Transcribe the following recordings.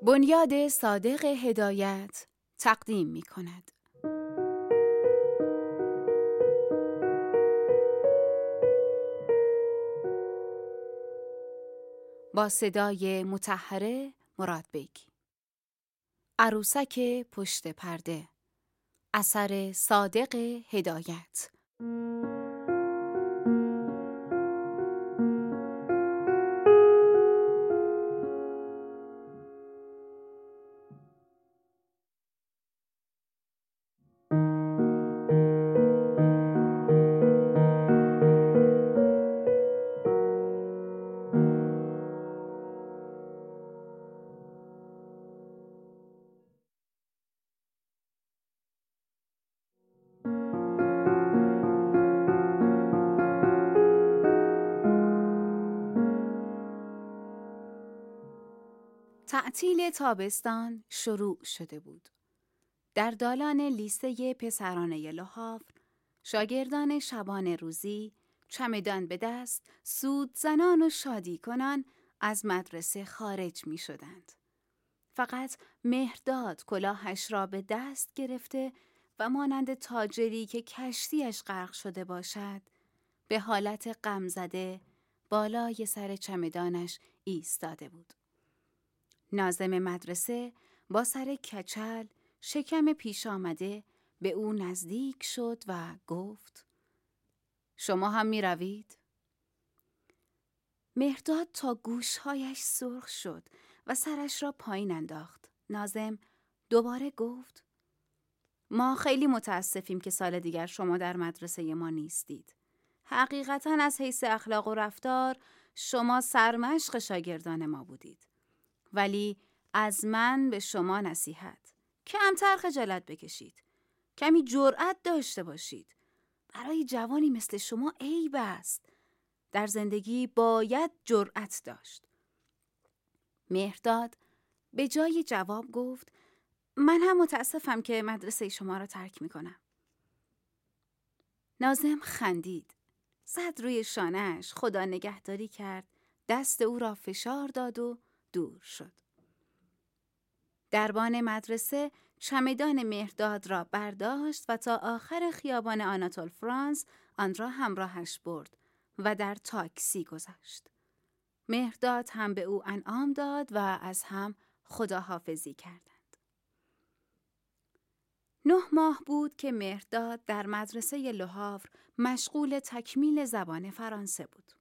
بنیاد صادق هدایت تقدیم می کند. با صدای مطهره مرادبیگ. عروسک پشت پرده، اثر صادق هدایت. تعطیل تابستان شروع شده بود. در دالان لیسه پسرانه لوهاور، شاگردان شبانه روزی، چمدان به دست، سود زنان و شادی کنان از مدرسه خارج می شدند. فقط مهرداد کلاهش را به دست گرفته و مانند تاجری که کشتیش غرق شده باشد، به حالت غمزده بالای سر چمدانش ایستاده بود. ناظم مدرسه با سر کچل، شکم پیش آمده به او نزدیک شد و گفت: شما هم می روید؟ مهرداد تا گوشهایش سرخ شد و سرش را پایین انداخت. ناظم دوباره گفت: ما خیلی متاسفیم که سال دیگر شما در مدرسه ما نیستید. حقیقتاً از حیث اخلاق و رفتار شما سرمشق شاگردان ما بودید. ولی از من به شما نصیحت: کمتر خجالت بکشید. کمی جرأت داشته باشید. برای جوانی مثل شما عیب است. در زندگی باید جرأت داشت. مهرداد به جای جواب گفت: من هم متاسفم که مدرسه شما را ترک میکنم. ناظم خندید. زد روی شانه‌اش، خدا نگهداری کرد، دست او را فشار داد و دور شد. دربان مدرسه چمدان مهرداد را برداشت و تا آخر خیابان آناتول فرانس آن را همراهش برد و در تاکسی گذاشت. مهرداد هم به او انعام داد و از هم خداحافظی کردند. 9 ماه بود که مهرداد در مدرسه لوهاور مشغول تکمیل زبان فرانسه بود.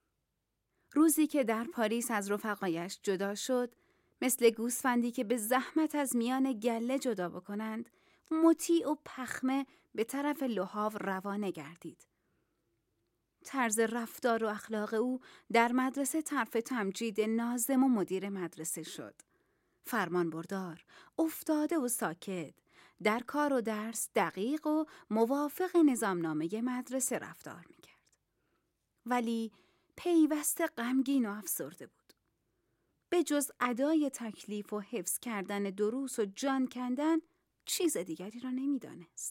روزی که در پاریس از رفقایش جدا شد، مثل گوسفندی که به زحمت از میان گله جدا بکنند، مطیع و پخمه به طرف لوهاور روانه گردید. طرز رفتار و اخلاق او در مدرسه طرف تمجید ناظم و مدیر مدرسه شد. فرمانبردار، افتاده و ساکت، در کار و درس دقیق و موافق نظامنامه مدرسه رفتار می‌کرد. ولی پیوسته غمگین و افسرده بود. به جز ادای تکلیف و حفظ کردن دروس و جان کندن، چیز دیگری را نمی‌دانست.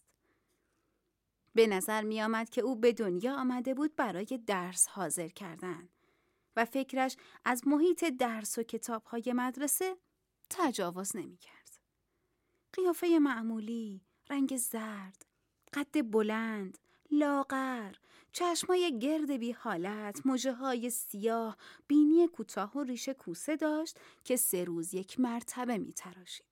به نظر می آمد که او به دنیا آمده بود برای درس حاضر کردن و فکرش از محیط درس و کتاب‌های مدرسه تجاوز نمی کرد. قیافه معمولی، رنگ زرد، قد بلند، لاغر، چشمای گرد بی حالت، مژه‌های سیاه، بینی کوتاه و ریش کوسه داشت که 3 روز یک مرتبه می تراشید.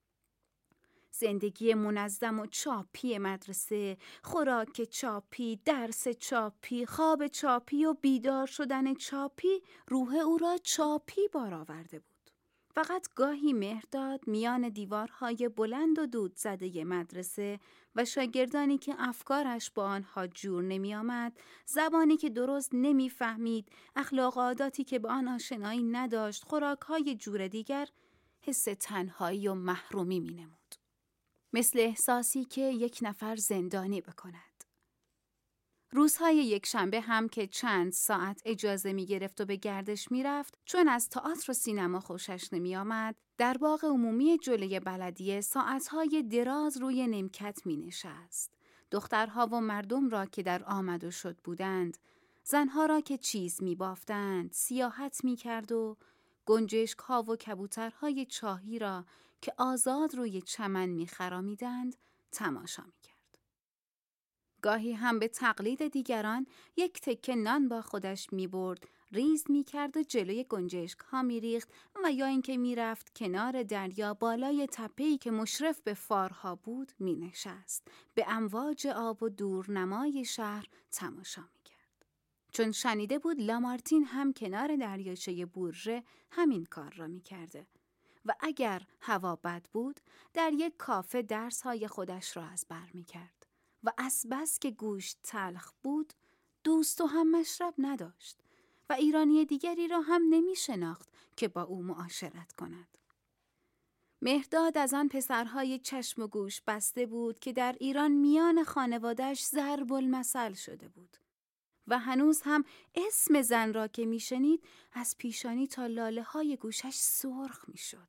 زندگی منظم و چاپی مدرسه، خوراک چاپی، درس چاپی، خواب چاپی و بیدار شدن چاپی روح او را چاپی بار آورده بود. فقط گاهی مهرداد میان دیوارهای بلند و دود زده مدرسه و شاگردانی که افکارش با آنها جور نمی آمد، زبانی که درست نمی فهمید، اخلاق و عاداتی که با آن آشنایی نداشت، خوراکهای جور دیگر، حس تنهایی و محرومی می نمود. مثل احساسی که یک نفر زندانی بکند. روزهای یکشنبه هم که چند ساعت اجازه می گرفت و به گردش می رفت، چون از تئاتر و سینما خوشش نمی آمد، در باغ عمومی جلوی بلدیه ساعتهای دراز روی نیمکت می نشست. دخترها و مردم را که در آمد و شد بودند، زنها را که چیز می بافتند، سیاحت می کرد و گنجشک‌ها و کبوترهای چاهی را که آزاد روی چمن می‌خرامیدند تماشا می‌کرد. گاهی هم به تقلید دیگران یک تکه نان با خودش می‌برد، ریز می‌کرد و جلوی گنجشک‌ها می‌ریخت و یا اینکه می‌رفت کنار دریا بالای تپه‌ای که مشرف به فارها بود می‌نشست، به امواج آب و دورنمای شهر تماشا می‌کرد. چون شنیده بود لامارتین هم کنار دریاچه بورژه همین کار را می‌کرده و اگر هوا بد بود در یک کافه درس‌های خودش را از بر می‌کرد و از بس که گوشت تلخ بود دوست و هم مشرب نداشت و ایرانی دیگری را هم نمی شناخت که با او معاشرت کند. مهرداد از آن پسرهای چشم و گوش بسته بود که در ایران میان خانواده‌اش ضرب المثل شده بود و هنوز هم اسم زن را که می شنید از پیشانی تا لاله های گوشش سرخ می شد.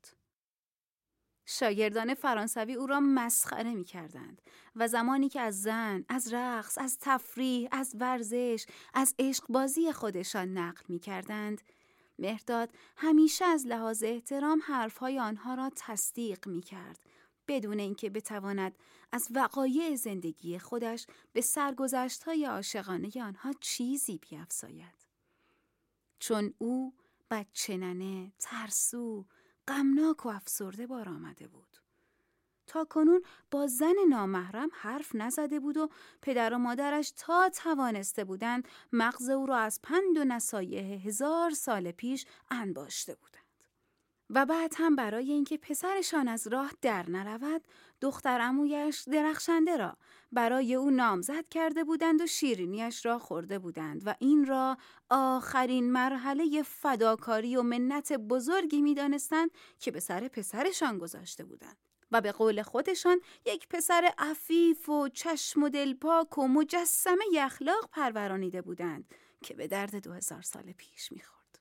شاگردان فرانسوی او را مسخره می کردند و زمانی که از زن، از رقص، از تفریح، از ورزش، از عشقبازی خودشان نقل می کردند، مهرداد همیشه از لحاظ احترام حرفهای آنها را تصدیق می کرد، بدون اینکه بتواند از وقایع زندگی خودش به سرگذشت‌های عاشقانه آنها چیزی بیفزاید. چون او بچه ننه، ترسو، غمناک و افسرده بار آمده بود. تا کنون با زن نامحرم حرف نزده بود و پدر و مادرش تا توانسته بودند مغز او را از پند و نصایح 1000 سال پیش انباشته بودند. و بعد هم برای اینکه پسرشان از راه در نرود، دختر عمویش درخشنده را برای او نامزد کرده بودند و شیرینیش را خورده بودند و این را آخرین مرحله فداکاری و منت بزرگی می دانستند که به سر پسرشان گذاشته بودند و به قول خودشان یک پسر عفیف و چشم و دلپاک و مجسمه اخلاق پرورانیده بودند که به درد 2000 سال پیش می خورد.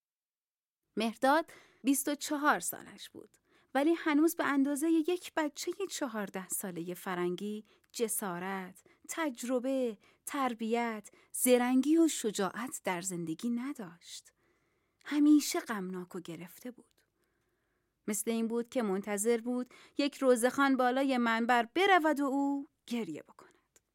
مهرداد 24 سالش بود، ولی هنوز به اندازه یک بچه 14 ساله فرنگی جسارت، تجربه، تربیت، زرنگی و شجاعت در زندگی نداشت. همیشه غمناک و گرفته بود. مثل این بود که منتظر بود یک روزخوان بالای منبر برود و او گریه بکند.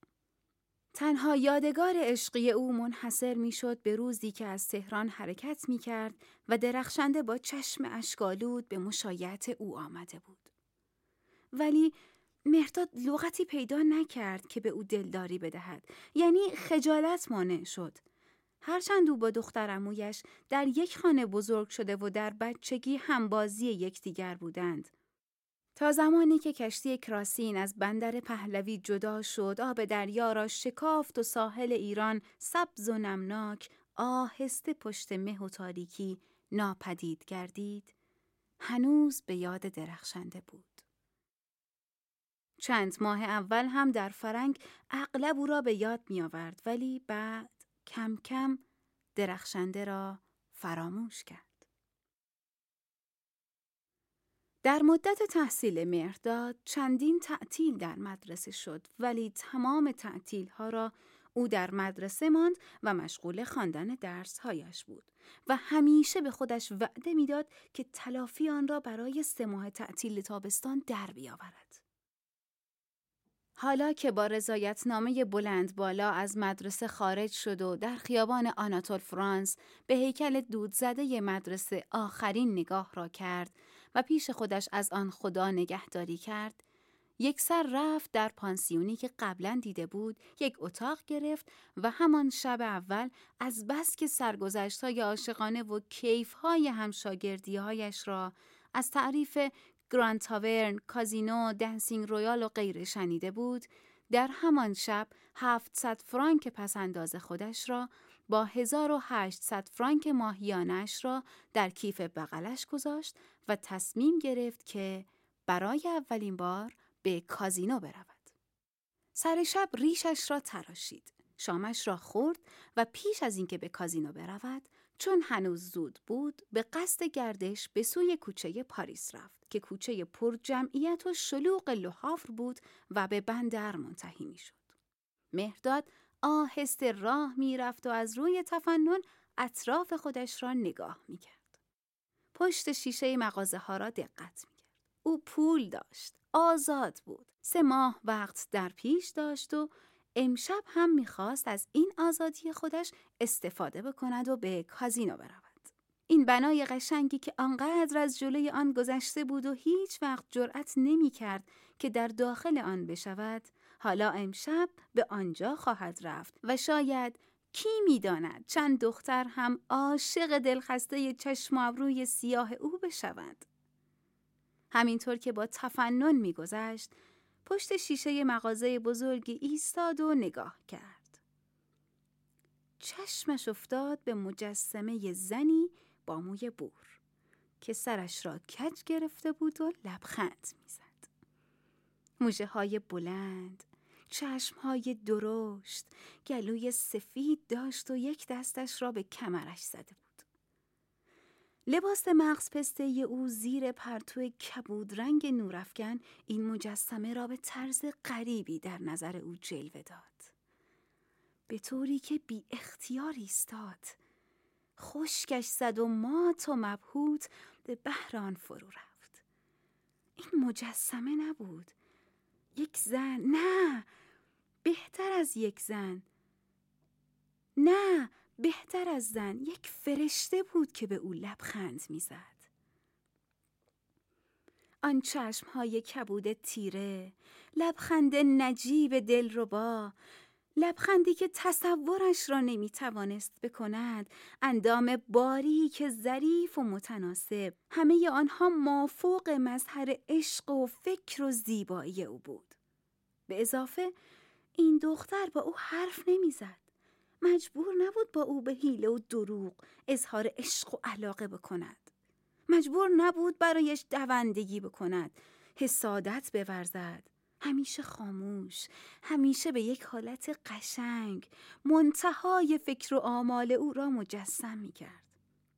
تنها یادگار عشقی او منحصر میشد به روزی که از تهران حرکت میکرد و درخشنده با چشم اشک‌آلود به مشایعت او آمده بود. ولی مهرداد لغتی پیدا نکرد که به او دلداری بدهد، یعنی خجالت مانع شد. هرچند او با دختر عمویش در یک خانه بزرگ شده و در بچگی همبازی یکدیگر بودند. تا زمانی که کشتی کراسین از بندر پهلوی جدا شد، آب دریا را شکافت و ساحل ایران سبز و نمناک آهسته پشت مه و تاریکی ناپدید گردید، هنوز به یاد درخشنده بود. چند ماه اول هم در فرنگ اغلب او را به یاد می آورد، ولی بعد کم کم درخشنده را فراموش کرد. در مدت تحصیل مهرداد چندین تعطیل در مدرسه شد، ولی تمام تعطیل‌ها را او در مدرسه ماند و مشغول خواندن درس‌هایش بود و همیشه به خودش وعده می‌داد که تلافی آن را برای 3 ماه تعطیل تابستان در بیاورد. حالا که با رضایتنامه بلند بالا از مدرسه خارج شد و در خیابان آناتول فرانس به هیکل دودزده مدرسه آخرین نگاه را کرد و پیش خودش از آن خدا نگهداری کرد، یک سر رفت در پانسیونی که قبلا دیده بود، یک اتاق گرفت و همان شب اول از بس که سرگذشت‌های عاشقانه و کیف‌های همشاگردی‌هایش را از تعریف گراند تاورن، کازینو، دنسینگ رویال و غیره شنیده بود، در همان شب 700 فرانک پسنداز خودش را با 1800 فرانک ماهیانش را در کیف بغلش گذاشت و تصمیم گرفت که برای اولین بار به کازینو برود. سر شب ریشش را تراشید، شامش را خورد و پیش از اینکه به کازینو برود، چون هنوز زود بود، به قصد گردش به سوی کوچه پاریس رفت که کوچه پر جمعیت و شلوغ لوحافر بود و به بندر منتهی می شد. مهرداد آهسته راه می رفت و از روی تفنن اطراف خودش را نگاه می کرد. پشت شیشه مغازه ها را دقت می‌کرد. او پول داشت، آزاد بود. 3 ماه وقت در پیش داشت و امشب هم می‌خواست از این آزادی خودش استفاده بکند و به کازینو برود. این بنای قشنگی که آنقدر از جلوی آن گذشته بود و هیچ وقت جرأت نمی‌کرد که در داخل آن بشود، حالا امشب به آنجا خواهد رفت و شاید کی می‌داند چند دختر هم عاشق دلخسته چشم و ابروی سیاه او بشوند. همینطور که با تفنن می‌گذشت، پشت شیشه مغازه بزرگی ایستاد و نگاه کرد. چشمش افتاد به مجسمه زنی با موی بور که سرش را کج گرفته بود و لبخند می‌زد. مژه‌های بلند، چشم‌های درشت، گلوی سفید داشت و یک دستش را به کمرش زده بود. لباس مغز پسته او زیر پرتو کبود رنگ نورافکن این مجسمه را به طرز غریبی در نظر او جلوه داد. به طوری که بی اختیار ایستاد، خشکش زد و مات و مبهوت به بحر آن فرو رفت. این مجسمه نبود، یک زن، نه، بهتر از یک زن، نه، بهتر از زن، یک فرشته بود که به او لبخند می‌زد. آن چشم‌های کبود تیره، لبخند نجیب دلربا، لبخندی که تصورش را نمی‌توانست بکند، اندام باریک ظریف و متناسب، همه آنها مافوق مظهر عشق و فکر و زیبایی او بود. به اضافه این دختر با او حرف نمی‌زد. مجبور نبود با او به حیله و دروغ اظهار عشق و علاقه بکند. مجبور نبود برایش دوندگی بکند، حسادت بورزد. همیشه خاموش، همیشه به یک حالت قشنگ، منتهای فکر و آمال او را مجسم می کرد.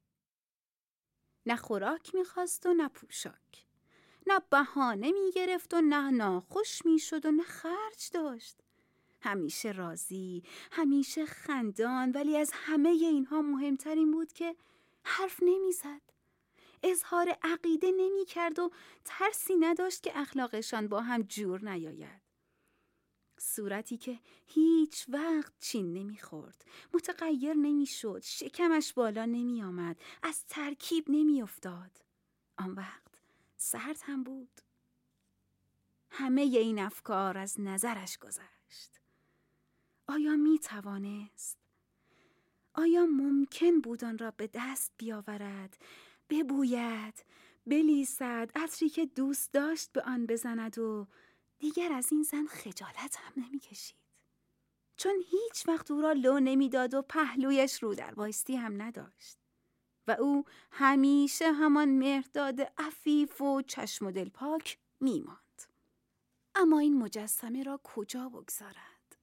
نه خوراک می خواست و نه پوشاک، نه بهانه می گرفت و نه ناخوش می شد و نه خرج داشت. همیشه راضی، همیشه خندان، ولی از همه اینها مهمتر این بود که حرف نمی زد. اظهار عقیده نمی کرد و ترسی نداشت که اخلاقشان با هم جور نیاید. صورتی که هیچ وقت چین نمی خورد، متغیر نمی شد، شکمش بالا نمی آمد، از ترکیب نمی افتاد. آن وقت سرد هم بود. همه این افکار از نظرش گذشت. آیا می توانست؟ آیا ممکن بود آن را به دست بیاورد، ببوید، بلیسد، عطری که دوست داشت به آن بزند و دیگر از این زن خجالت هم نمی کشید؟ چون هیچ وقت او را لو نمی داد و پهلویش رو در بایستی هم نداشت و او همیشه همان مهرداد عفیف و چشم و دل پاک می ماند. اما این مجسمه را کجا بگذارد؟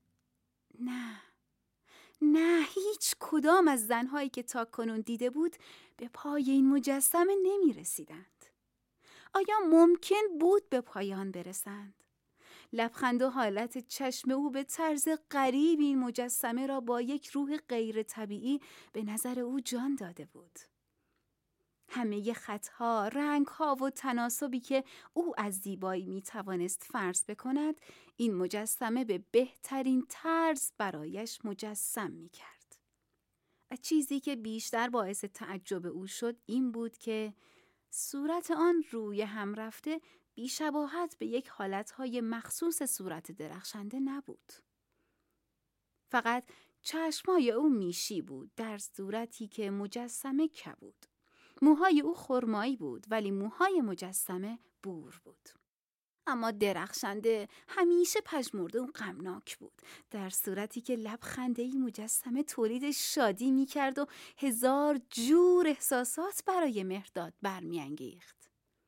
نه، هیچ کدام از زنهایی که تا کنون دیده بود به پای این مجسمه نمی رسیدند. آیا ممکن بود به پایان برسند؟ لبخند و حالت چشم او به طرز غریب این مجسمه را با یک روح غیر طبیعی به نظر او جان داده بود. همه خطها، رنگها و تناسبی که او از زیبایی می توانست فرض بکند، این مجسمه به بهترین طرز برایش مجسم می کرد. و چیزی که بیشتر باعث تعجب او شد این بود که صورت آن روی هم رفته بی‌شباهت به یک حالتهای مخصوص صورت درخشنده نبود. فقط چشمای او میشی بود در صورتی که مجسمه کبود. موهای او خرمایی بود ولی موهای مجسمه بور بود. اما درخشنده، همیشه پژمرده و غمناک بود، در صورتی که لبخنده‌ای مجسمه تولید شادی می‌کرد و هزار جور احساسات برای مهرداد برمی‌انگیخت.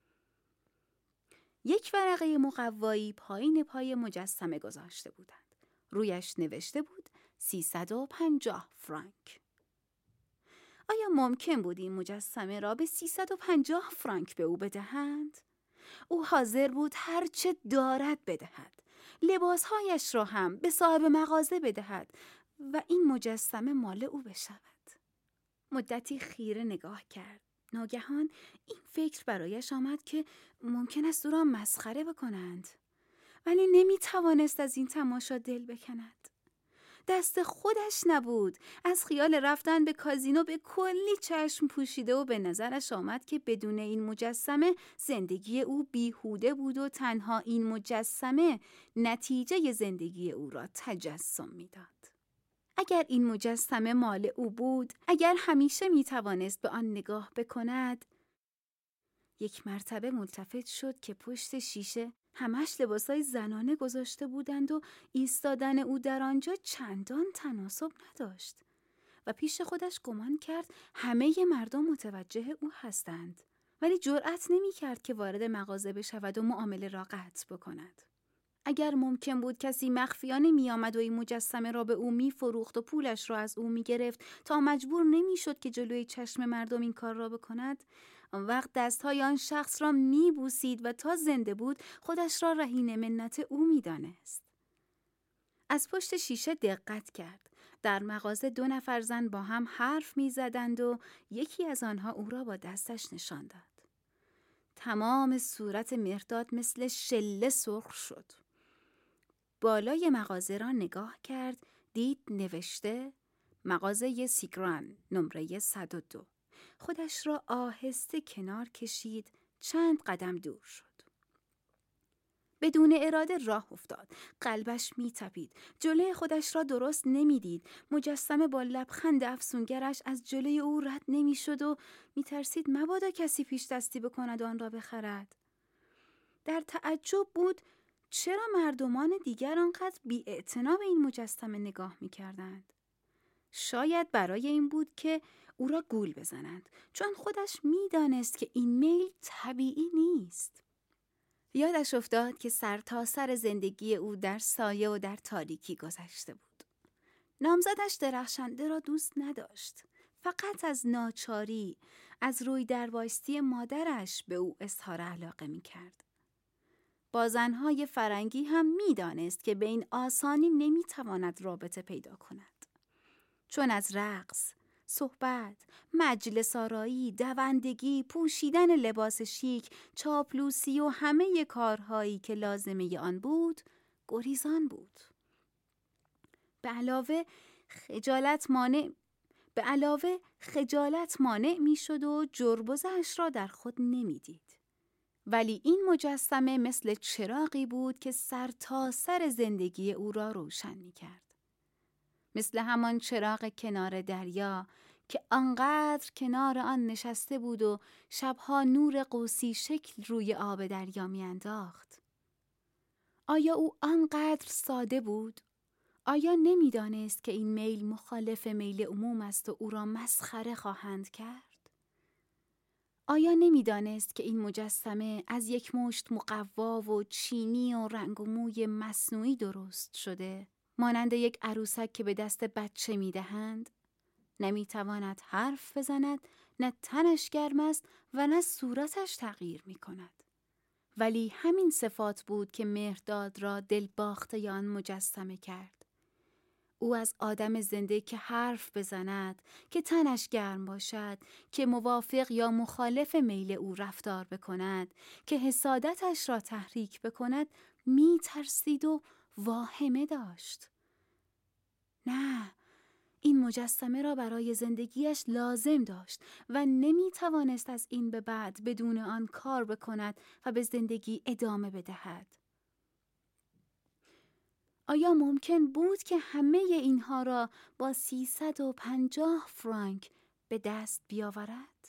یک ورقه مقوایی پایین پای مجسمه گذاشته بودند. رویش نوشته بود 350 فرانک. آیا ممکن بود این مجسمه را به 350 فرانک به او بدهند؟ او حاضر بود هر چه دارد بدهد. لباسهایش را هم به صاحب مغازه بدهد و این مجسمه مال او بشود. مدتی خیره نگاه کرد. ناگهان این فکر برایش آمد که ممکن است او را مسخره بکنند، ولی نمیتوانست از این تماشا دل بکند. دست خودش نبود. از خیال رفتن به کازینو به کلی چشم پوشیده و به نظرش آمد که بدون این مجسمه زندگی او بیهوده بود و تنها این مجسمه نتیجه زندگی او را تجسم میداد. اگر این مجسمه مال او بود، اگر همیشه میتوانست به آن نگاه بکند. یک مرتبه ملتفت شد که پشت شیشه همش لباسای زنانه گذاشته بودند و ایستادن او در آنجا چندان تناسب نداشت و پیش خودش گمان کرد همه مردم متوجه او هستند، ولی جرأت نمی کرد که وارد مغازه بشود و معامله را قطع بکند. اگر ممکن بود کسی مخفیانه می آمد و این مجسمه را به او می فروخت و پولش را از او می گرفت تا مجبور نمی شد که جلوی چشم مردم این کار را بکند، آن وقت دستهای آن شخص را می بوسید و تا زنده بود خودش را رهین منت او می دانست. از پشت شیشه دقت کرد. در مغازه 2 نفر زن با هم حرف می زدند و یکی از آنها او را با دستش نشان داد. تمام صورت مهرداد مثل شله سرخ شد. بالای مغازه را نگاه کرد، دید نوشته مغازه سیگران نمره 102. خودش را آهسته کنار کشید، چند قدم دور شد. بدون اراده راه افتاد. قلبش می‌تپید. جلوی خودش را درست نمی‌دید. مجسمه با لبخند افسونگرش از جلوی او رد نمی‌شد و می‌ترسید مبادا کسی پیش دستی بکند و آن را بخرد. در تعجب بود چرا مردمان دیگر آنقدر بی‌اعتنا به این مجسمه نگاه می‌کردند. شاید برای این بود که او را گول بزنند، چون خودش می‌دانست که این میل طبیعی نیست. یادش افتاد که سرتاسر زندگی او در سایه و در تاریکی گذشته بود. نامزدش درخشنده را دوست نداشت. فقط از ناچاری، از روی دربایستی مادرش به او اظهار علاقه می‌کرد. با زنهای فرنگی هم می‌دانست که به این آسانی نمی‌تواند رابطه پیدا کند. چون از رقص، صحبت، مجلس آرایی، دوندگی، پوشیدن لباس شیک، چاپلوسی و همه کارهایی که لازمه آن بود، گریزان بود. به علاوه خجالت مانع می شد و جربزه‌اش را در خود نمی دید. ولی این مجسمه مثل چراغی بود که سر تا سر زندگی او را روشن می کرد. مثل همان چراغ کنار دریا که آنقدر کنار آن نشسته بود و شبها نور قوسی شکل روی آب دریا می انداخت. آیا او آنقدر ساده بود؟ آیا نمی دانست که این میل مخالف میل عموم است و او را مسخره خواهند کرد؟ آیا نمی دانست که این مجسمه از یک مشت مقوا و چینی و رنگ و موی مصنوعی درست شده؟ مانند یک عروسک که به دست بچه می دهند؟ نمی تواند حرف بزند، نه تنش گرم است و نه صورتش تغییر می کند. ولی همین صفات بود که مهرداد را دل باخته آن مجسمه کرد. او از آدم زنده که حرف بزند، که تنش گرم باشد، که موافق یا مخالف میل او رفتار بکند، که حسادتش را تحریک بکند، می ترسید و واهمه داشت. نه، این مجسمه را برای زندگیش لازم داشت و نمی توانست از این به بعد بدون آن کار بکند و به زندگی ادامه بدهد. آیا ممکن بود که همه اینها را با 350 فرانک به دست بیاورد؟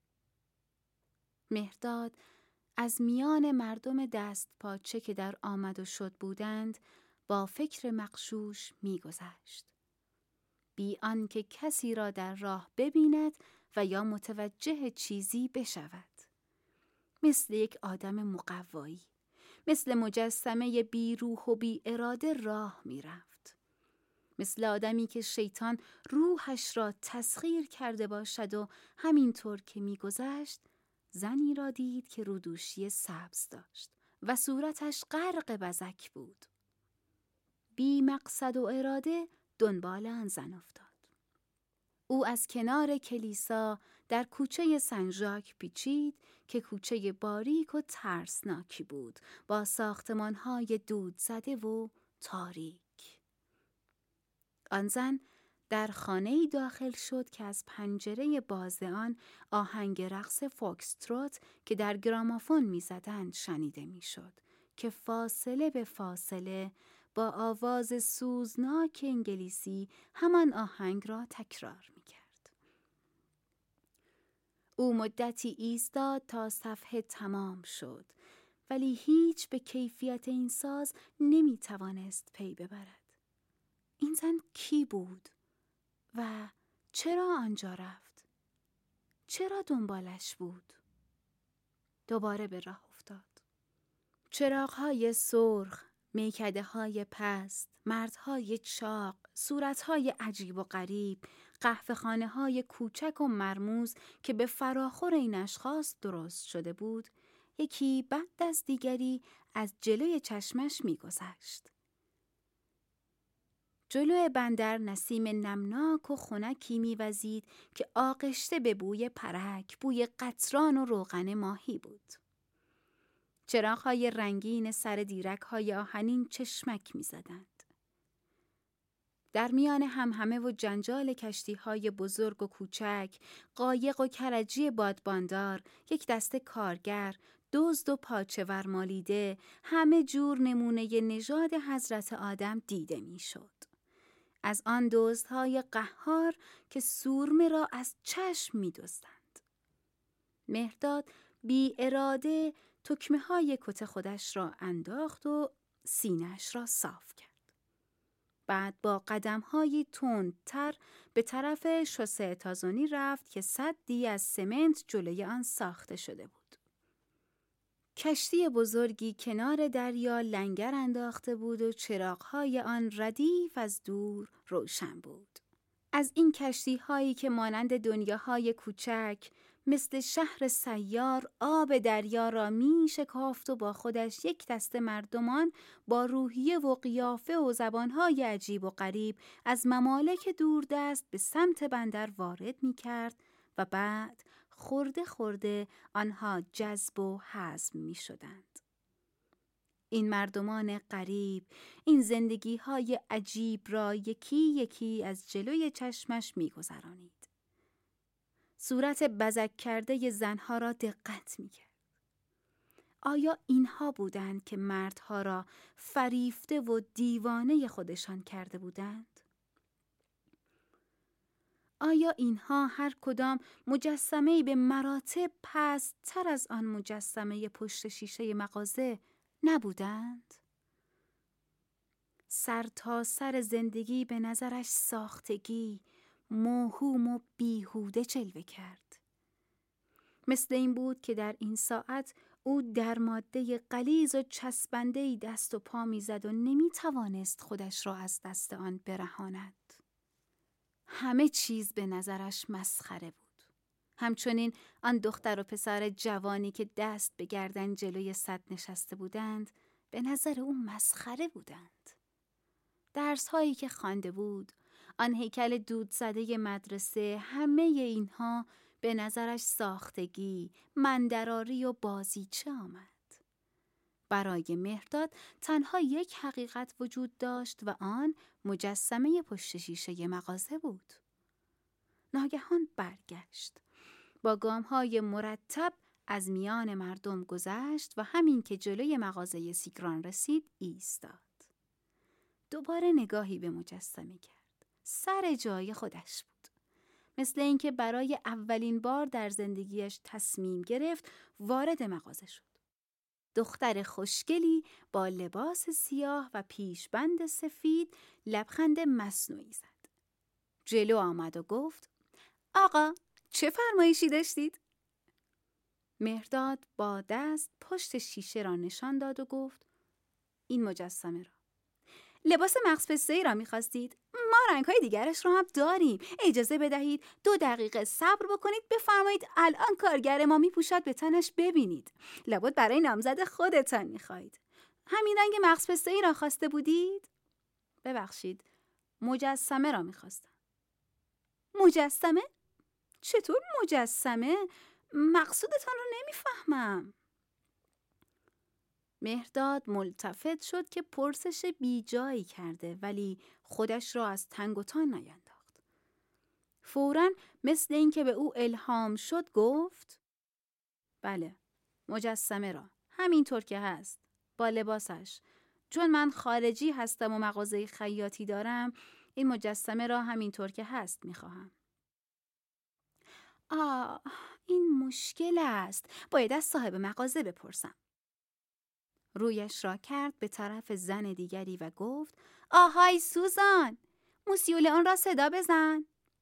مهرداد از میان مردم دست پاچه که در آمد و شد بودند با فکر مغشوش می‌گذشت. بی آنکه کسی را در راه ببیند و یا متوجه چیزی بشود. مثل یک آدم مقوایی، مثل مجسمه بی روح و بی اراده راه می رفت. مثل آدمی که شیطان روحش را تسخیر کرده باشد و همینطور که می گذشت زنی را دید که رودوشی سبز داشت و صورتش غرق بزک بود. بی مقصد و اراده دنبال آن زن افتاد. او از کنار کلیسا در کوچه سن ژاک پیچید که کوچه باریک و ترسناکی بود با ساختمان‌های دود زده و تاریک. آن زن در خانه‌ای داخل شد که از پنجره باز آن آهنگ رقص فوکستروت که در گرامافون می‌زدند شنیده می‌شد که فاصله به فاصله با آواز سوزناک انگلیسی همان آهنگ را تکرار می‌کرد. او مدتی ایستاد تا صفحه تمام شد، ولی هیچ به کیفیت این ساز نمی‌توانست پی ببرد. این زن کی بود؟ و چرا آنجا رفت؟ چرا دنبالش بود؟ دوباره به راه افتاد. چراغ‌های سرخ، میکده‌های پست، مردهای چاق، صورت‌های عجیب و غریب، قهوه‌خانه‌های کوچک و مرموز که به فراخور این اشخاص درست شده بود، یکی بعد از دیگری از جلوی چشمش می‌گذشت. جلوی بندر نسیم نمناک و خنکی می‌وزید که آغشته به بوی پرک، بوی قطران و روغن ماهی بود. چراغ‌های رنگین سر دیرک‌های آهنین چشمک می‌زدند. در میان همهمه و جنجال کشتی‌های بزرگ و کوچک، قایق و کرجی بادباندار، یک دسته کارگر، دزد و پاچه ورمالیده، همه جور نمونه نژاد حضرت آدم دیده می‌شد. از آن دزدهای قهار که سورمه را از چشم می‌دزدند. مهرداد بی اراده تکمه‌های کت خودش را انداخت و سینه‌اش را صاف کرد. بعد با قدم‌های تندتر به طرف شوسه تازونی رفت که سدی از سمنت جلوی آن ساخته شده بود. کشتی بزرگی کنار دریا لنگر انداخته بود و چراغ‌های آن ردیف از دور روشن بود. از این کشتی‌هایی که مانند دنیاهای کوچک مثل شهر سیار آب دریا را می شکافت و با خودش یک دسته مردمان با روحیه و قیافه و زبانهای عجیب و غریب از ممالک دوردست به سمت بندر وارد می کرد و بعد خورده خورده آنها جذب و هضم می شدند. این مردمان غریب، این زندگی‌های عجیب را یکی یکی از جلوی چشمش می‌گذرانید. صورت بزک کرده زنها را دقت می‌کرد. آیا اینها بودند که مردها را فریفته و دیوانه خودشان کرده بودند؟ آیا اینها هر کدام مجسمه‌ای به مراتب پست‌تر از آن مجسمه پشت شیشه مغازه نبودند؟ سر تا سر زندگی به نظرش ساختگی، موهوم و بیهوده جلوه کرد. مثل این بود که در این ساعت او در ماده غلیظ و چسبنده‌ای دست و پا می‌زد و نمی‌توانست خودش را از دست آن برهاند. همه چیز به نظرش مسخره بود. همچنین آن دختر و پسر جوانی که دست به گردن جلوی سد نشسته بودند، به نظر او مسخره بودند. درس‌هایی که خوانده بود، آن هیکل دودزده مدرسه، همه اینها به نظرش ساختگی، مندراری و بازیچه آمد. برای مهرداد تنها یک حقیقت وجود داشت و آن مجسمه پشت شیشه مغازه بود. ناگهان برگشت. با گام‌های مرتب از میان مردم گذشت و همین که جلوی مغازه سیگران رسید ایستاد. دوباره نگاهی به مجسمه کرد. سر جای خودش بود. مثل اینکه برای اولین بار در زندگیش تصمیم گرفت وارد مغازه شد. دختر خوشگلی با لباس سیاه و پیشبند سفید لبخند مصنوعی زد. جلو آمد و گفت: آقا، چه فرمایشی داشتید؟ مهرداد با دست پشت شیشه را نشان داد و گفت: این مجسمه را. لباس مغز پسته‌ای را می‌خواستید؟ ما رنگ‌های دیگرش را هم داریم. اجازه بدهید 2 دقیقه صبر بکنید، بفرمایید الان کارگر ما می‌پوشد به تنش ببینید. لابد برای نامزد خودتان می‌خواهید. همین رنگ مغز پسته‌ای را خواسته بودید؟ ببخشید، مجسمه را می‌خواستم. مجسمه؟ چطور مجسمه؟ مقصودتان رو نمیفهمم. مهرداد ملتفت شد که پرسش بی جایی کرده، ولی خودش را از تنگ و تان نینداخت. فوراً مثل این که به او الهام شد گفت: بله، مجسمه را، همینطور که هست، با لباسش. چون من خارجی هستم و مغازه خیاطی دارم، این مجسمه را همینطور که هست میخواهم. این مشکل است. باید از صاحب مغازه بپرسم. رویش را کرد به طرف زن دیگری و گفت: آهای سوزان، موسیو لئون را صدا بزن.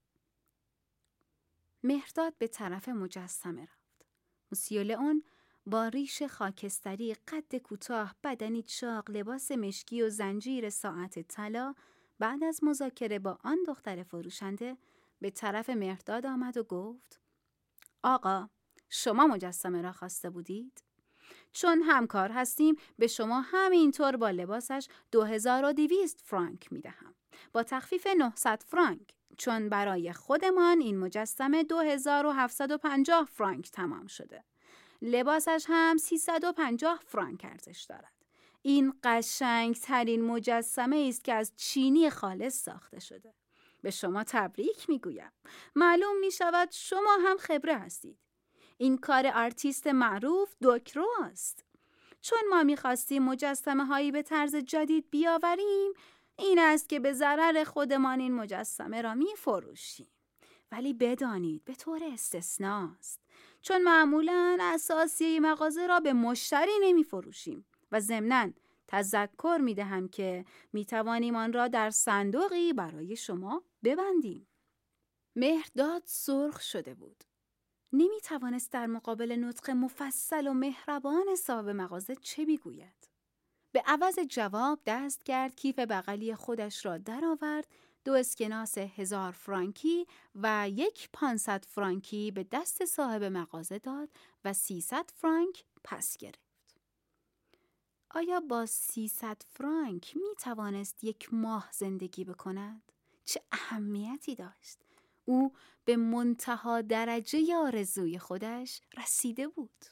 مهرداد به طرف مجسمه رفت. موسیو لئون با ریش خاکستری، قد کوتاه، بدنی چاق، لباس مشکی و زنجیر ساعت طلا، بعد از مذاکره با آن دختر فروشنده به طرف مهرداد آمد و گفت: آقا، شما مجسمه را خواسته بودید؟ چون همکار هستیم به شما همینطور با لباسش 2200 فرانک میدهم، با تخفیف 900 فرانک، چون برای خودمان این مجسمه 2750 فرانک تمام شده. لباسش هم 350 فرانک ارزش دارد. این قشنگ ترین مجسمه است که از چینی خالص ساخته شده. به شما تبریک میگویم. معلوم می شود شما هم خبره هستید. این کار آرتیست معروف دوکرو است. چون ما می‌خواستیم مجسمه هایی به طرز جدید بیاوریم، این است که به ضرر خودمان این مجسمه را می‌فروشیم. ولی بدانید به طور استثناست، چون معمولاً اساسیه مغازه را به مشتری نمی‌فروشیم و ضمناً تذکر می‌دهم که می‌توانیم آن را در صندوقی برای شما ببندیم. مهرداد سرخ شده بود. نمی توانست در مقابل نطق مفصل و مهربان صاحب مغازه چه بگوید. به عوض جواب دست کرد کیف بغلی خودش را درآورد، 2 اسکناس 1000 فرانکی و 1 500 فرانکی به دست صاحب مغازه داد و 300 فرانک پس گرفت. آیا با 300 فرانک می توانست 1 ماه زندگی بکند؟ چه اهمیتی داشت؟ او به منتها درجه آرزوی خودش رسیده بود.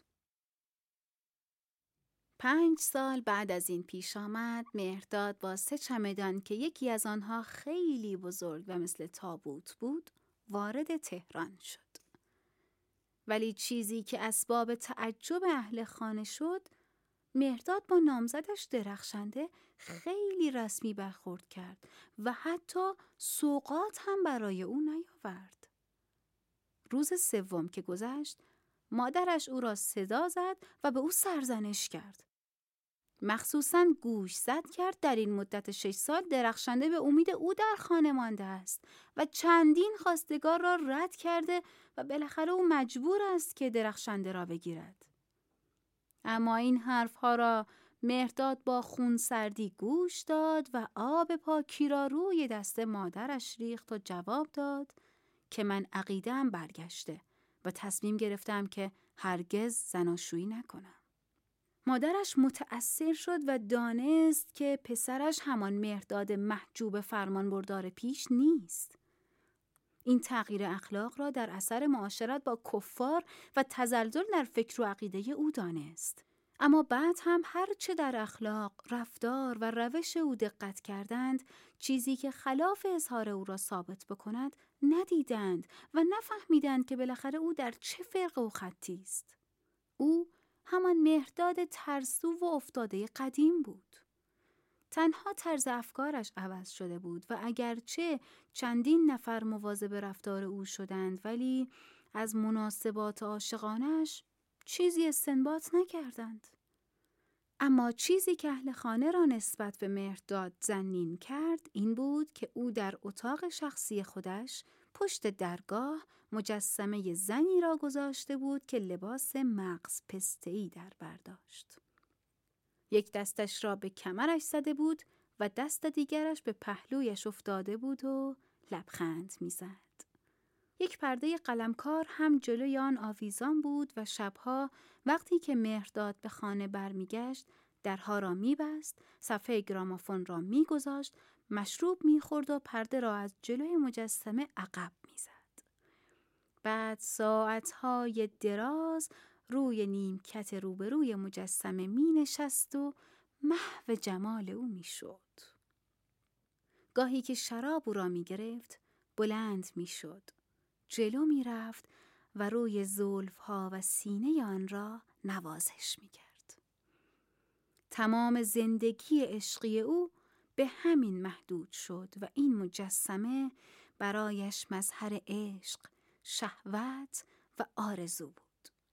5 سال بعد از این پیش آمد، مهرداد با 3 چمدان که یکی از آنها خیلی بزرگ و مثل تابوت بود، وارد تهران شد. ولی چیزی که اسباب تعجب اهل خانه شد، مهرداد با نامزدش درخشنده خیلی رسمی برخورد کرد و حتی سوغات هم برای او نیاورد. روز 3 که گذشت، مادرش او را صدا زد و به او سرزنش کرد. مخصوصاً گوش زد کرد در این مدت 6 سال درخشنده به امید او در خانه مانده است و چندین خواستگار را رد کرده و بالاخره او مجبور است که درخشنده را بگیرد. اما این حرفها را مهرداد با خونسردی گوش داد و آب پاکی را روی دست مادرش ریخت و جواب داد که من عقیده‌ام برگشته و تصمیم گرفتم که هرگز زناشویی نکنم. مادرش متأثر شد و دانست که پسرش همان مهرداد محجوب فرمانبردار پیش نیست. این تغییر اخلاق را در اثر معاشرت با کفار و تزلزل در فکر و عقیده او دانست. اما بعد هم هرچه در اخلاق، رفتار و روش او دقت کردند، چیزی که خلاف اظهار او را ثابت بکند ندیدند و نفهمیدند که بالاخره او در چه فرقه و خطی است. او همان مهرداد ترسو و افتاده قدیم بود. تنها طرز افکارش عوض شده بود و اگرچه چندین نفر مواظب رفتار او شدند، ولی از مناسبات عاشقانش چیزی استنباط نکردند. اما چیزی که اهل خانه را نسبت به مهرداد ظنین کرد این بود که او در اتاق شخصی خودش پشت درگاه مجسمه زنی را گذاشته بود که لباس مغز پسته‌ای در برداشت. یک دستش را به کمرش زده بود و دست دیگرش به پهلویش افتاده بود و لبخند می‌زد. یک پرده قلمکار هم جلوی آن آویزان بود و شبها وقتی که مهرداد به خانه برمیگشت، درها را می‌بست، صفحه گرامافون را می‌گذاشت، مشروب میخورد و پرده را از جلوی مجسمه عقب میزد. بعد ساعتهای دراز روی نیمکت روبروی مجسمه مینشست و محو جمال او میشد. گاهی که شراب او را میگرفت بلند میشد، جلو میرفت و روی زلفها و سینه آن را نوازش میکرد. تمام زندگی عشقی او به همین محدود شد و این مجسمه برایش مظهر عشق، شهوت و آرزو بود.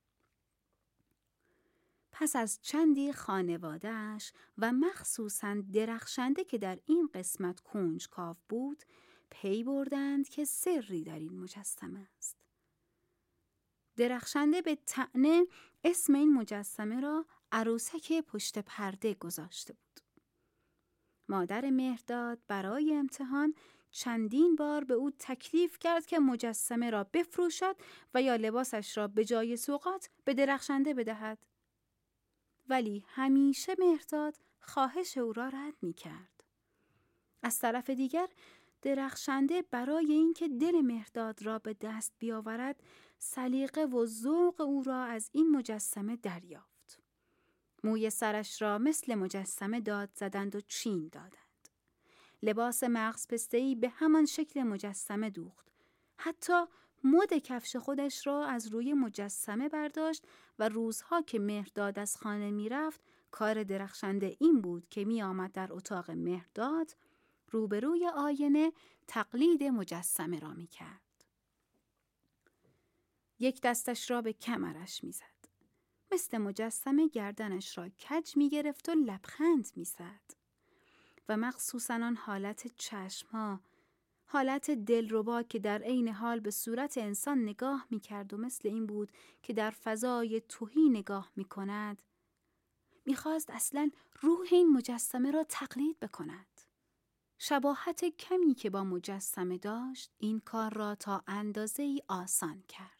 پس از چندی خانواده‌اش و مخصوصاً درخشنده که در این قسمت کنجکاو بود، پی بردند که سری در این مجسمه است. درخشنده به طعنه اسم این مجسمه را عروسک پشت پرده گذاشته بود. مادر مهرداد برای امتحان چندین بار به او تکلیف کرد که مجسمه را بفروشد و یا لباسش را به جای سوغات به درخشنده بدهد. ولی همیشه مهرداد خواهش او را رد می کرد. از طرف دیگر درخشنده برای اینکه دل مهرداد را به دست بیاورد سلیقه و ذوق او را از این مجسمه دریافت. موی سرش را مثل مجسمه داد زدند و چین دادند. لباس مغز پسته‌ای به همان شکل مجسمه دوخت. حتی مد کفش خودش را از روی مجسمه برداشت و روزها که مهرداد از خانه می رفت کار درخشنده این بود که می آمد در اتاق مهرداد روبروی آینه تقلید مجسمه را می کرد. یک دستش را به کمرش می زد. مثل مجسمه گردنش را کج می گرفت و لبخند می زد. و مخصوصاً آن حالت چشمها، حالت دلربا که در عین حال به صورت انسان نگاه می کرد و مثل این بود که در فضای تهی نگاه می کند، می خواست اصلاً روح این مجسمه را تقلید بکند. شباهت کمی که با مجسمه داشت این کار را تا اندازه‌ای آسان کرد.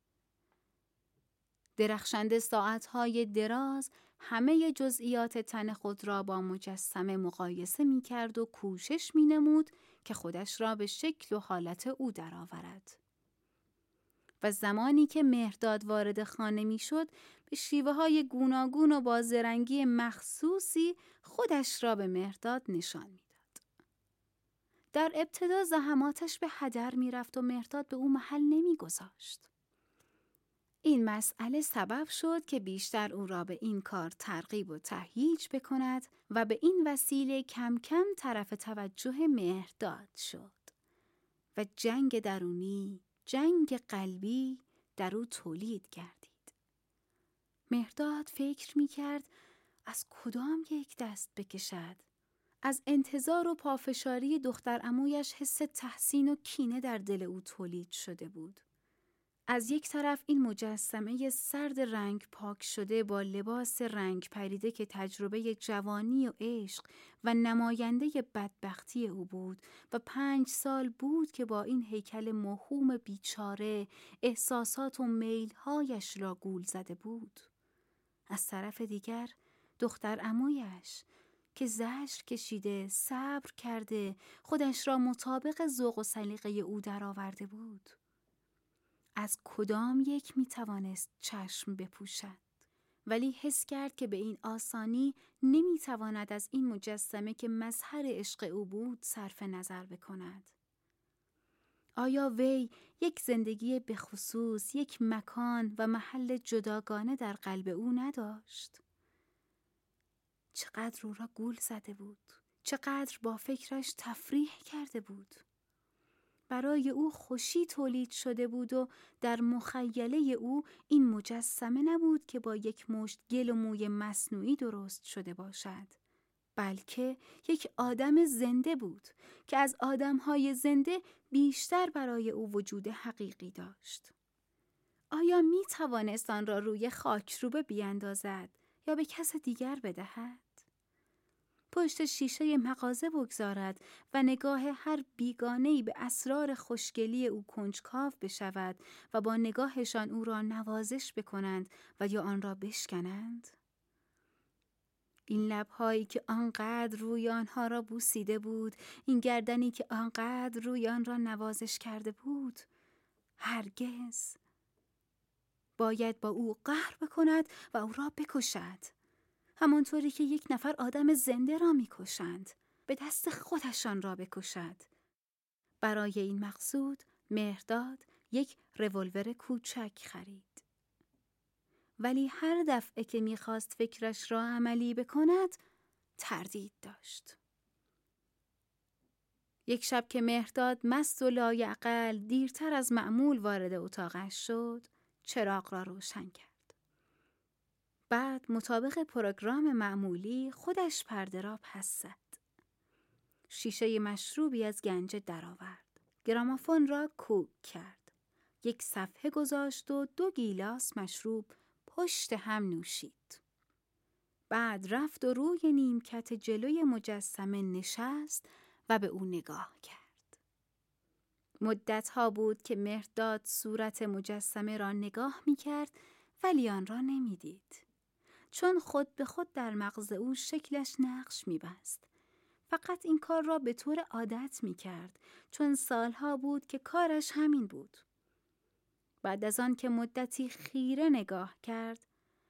درخشنده ساعتهای دراز همه جزئیات تن خود را با مجسمه مقایسه می کرد و کوشش می نمود که خودش را به شکل و حالت او درآورد. و زمانی که مهرداد وارد خانه می شد به شیوه های گوناگون و با زرنگی مخصوصی خودش را به مهرداد نشان می داد. در ابتدا زحماتش به هدر می رفت و مهرداد به او محل نمی گذاشت. این مسئله سبب شد که بیشتر او را به این کار ترغیب و تهییج بکند و به این وسیله کم کم طرف توجه مهرداد شد و جنگ درونی، جنگ قلبی در او تولید گردید. مهرداد فکر می کرد از کدام یک دست بکشد. از انتظار و پافشاری دختر عمویش حس تحسین و کینه در دل او تولید شده بود. از یک طرف این مجسمه سرد رنگ پاک شده با لباس رنگ پریده که تجربه جوانی و عشق و نماینده بدبختی او بود و 5 سال بود که با این هیکل موهوم بیچاره احساسات و میلهایش را گول زده بود. از طرف دیگر دختر عمویش که زجر کشیده، صبر کرده، خودش را مطابق ذوق و سلیقه او درآورده بود. از کدام یک می توانست چشم بپوشد؟ ولی حس کرد که به این آسانی نمی تواند از این مجسمه که مظهر عشق او بود صرف نظر بکند. آیا وی یک زندگی بخصوص، یک مکان و محل جداگانه در قلب او نداشت؟ چقدر او را گول زده بود، چقدر با فکرش تفریح کرده بود. برای او خوشی تولید شده بود و در مخیله او این مجسمه نبود که با یک مشت گل و موی مصنوعی درست شده باشد، بلکه یک آدم زنده بود که از آدمهای زنده بیشتر برای او وجود حقیقی داشت. آیا می توانست آن را روی خاکروبه بیاندازد یا به کس دیگر بدهد؟ پشت شیشه مغازه بگذارد و نگاه هر بیگانه‌ای به اسرار خوشگلی او کنجکاو بشود و با نگاهشان او را نوازش بکنند و یا آن را بشکنند؟ این لب‌هایی که آنقدر روی آنها را بوسیده بود، این گردنی که آنقدر روی آن را نوازش کرده بود، هرگز. باید با او قهر بکند و او را بکشد، همانطوری که یک نفر آدم زنده را می‌کشند، به دست خودشان را بکشد. برای این مقصود مهرداد یک رولور کوچک خرید. ولی هر دفعه که می‌خواست فکرش را عملی بکند، تردید داشت. یک شب که مهرداد مست و لایعقل دیرتر از معمول وارد اتاقش شد، چراغ را روشن کرد. بعد مطابق پروگرام معمولی خودش پرده را پس زد. شیشه مشروبی از گنجه درآورد. گرامافون را کوک کرد. یک صفحه گذاشت و 2 گیلاس مشروب پشت هم نوشید. بعد رفت و روی نیمکت جلوی مجسمه نشست و به او نگاه کرد. مدتها بود که مهرداد صورت مجسمه را نگاه می‌کرد ولی آن را نمی‌دید. چون خود به خود در مغز او شکلش نقش می‌بست. فقط این کار را به طور عادت می‌کرد، چون سالها بود که کارش همین بود. بعد از آن که مدتی خیره نگاه کرد،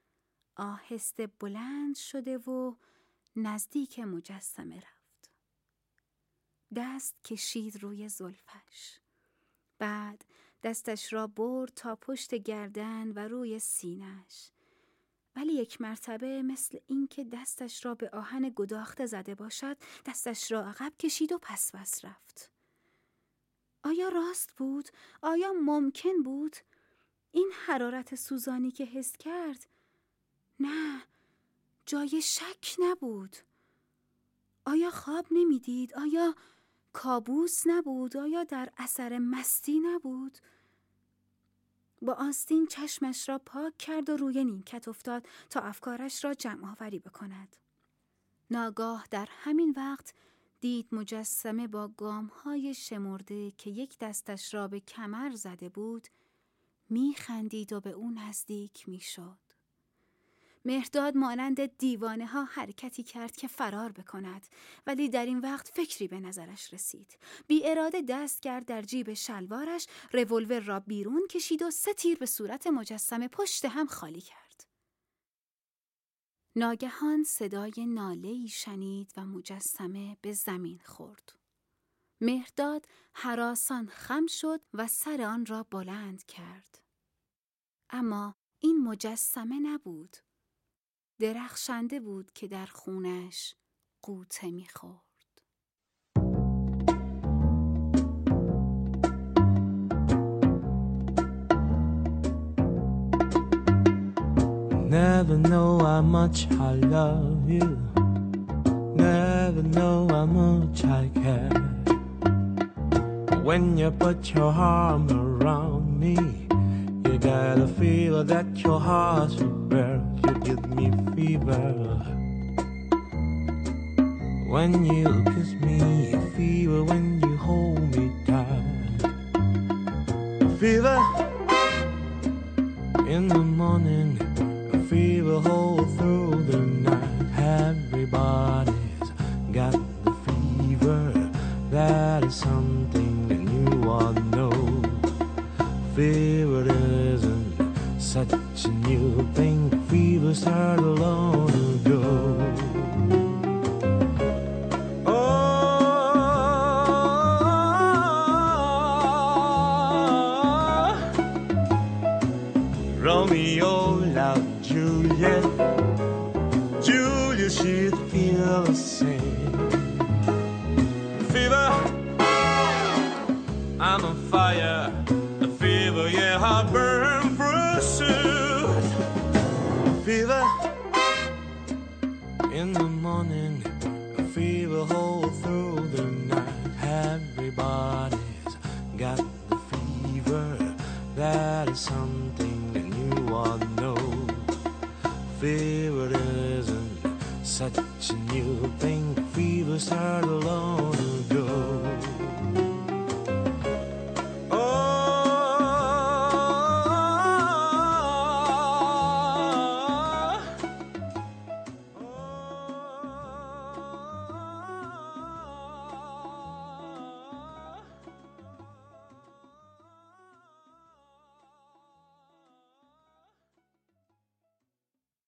آهسته بلند شده و نزدیک مجسمه رفت. دست کشید روی زلفش. بعد دستش را برد تا پشت گردن و روی سینه‌اش. ولی یک مرتبه مثل این که دستش را به آهن گداخته زده باشد، دستش را عقب کشید و پس رفت. آیا راست بود؟ آیا ممکن بود؟ این حرارت سوزانی که حس کرد؟ نه، جای شک نبود. آیا خواب نمیدید؟ آیا کابوس نبود؟ آیا در اثر مستی نبود؟ با آستین چشمش را پاک کرد و روی نیمکت افتاد تا افکارش را جمع آوری بکند. ناگاه در همین وقت دید مجسمه با گام‌های شمرده که یک دستش را به کمر زده بود می‌خندید و به او نزدیک می‌شد. مهرداد مانند دیوانه ها حرکتی کرد که فرار بکند، ولی در این وقت فکری به نظرش رسید. بی اراده دست کرد در جیب شلوارش، رولور را بیرون کشید و 3 تیر به صورت مجسمه پشت هم خالی کرد. ناگهان صدای ناله‌ای شنید و مجسمه به زمین خورد. مهرداد هراسان خم شد و سر آن را بلند کرد. اما این مجسمه نبود. درخشنده بود که در خونش غوطه می‌خورد. Never know how much I love you. Never know how much I care. When you put your arm around me, you gotta feel that your heart's a bear. You give me fever. When you kiss me, fever. When you hold me tight, fever. In the morning, fever whole through the night. Everybody's got the fever. That is something that you all know. Fever isn't such a new thing. Fever started long ago. Romeo loved Juliet. Juliet, she'd feel the same. Fever, I'm on fire. The fever, yeah, I burn for a suit. Fever, in the morning. Fever whole through the night. Everybody's got the fever. That is something that you all know. Fever isn't such a new thing. Fever started long